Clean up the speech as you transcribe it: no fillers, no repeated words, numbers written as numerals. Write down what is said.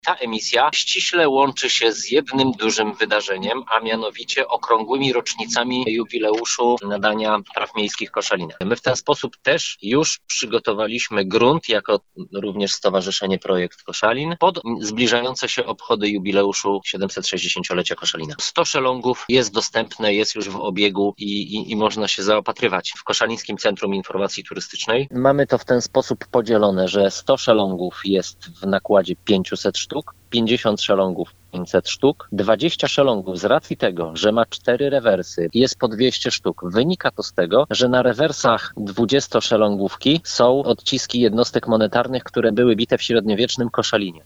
Ta emisja ściśle łączy się z jednym dużym wydarzeniem, a mianowicie okrągłymi rocznicami jubileuszu nadania praw miejskich Koszalina. My w ten sposób też już przygotowaliśmy grunt, jako również Stowarzyszenie Projekt Koszalin, pod zbliżające się obchody jubileuszu 760-lecia Koszalina. 100 szelongów jest dostępne, jest już w obiegu i można się zaopatrywać w Koszalińskim Centrum Informacji Turystycznej. Mamy to w ten sposób podzielone, że 100 szelongów jest w nakładzie 500 sztuk, 50 szelongów 500 sztuk, 20 szelongów z racji tego, że ma 4 rewersy, jest po 200 sztuk. Wynika to z tego, że na rewersach 20-szelongówki są odciski jednostek monetarnych, które były bite w średniowiecznym Koszalinie.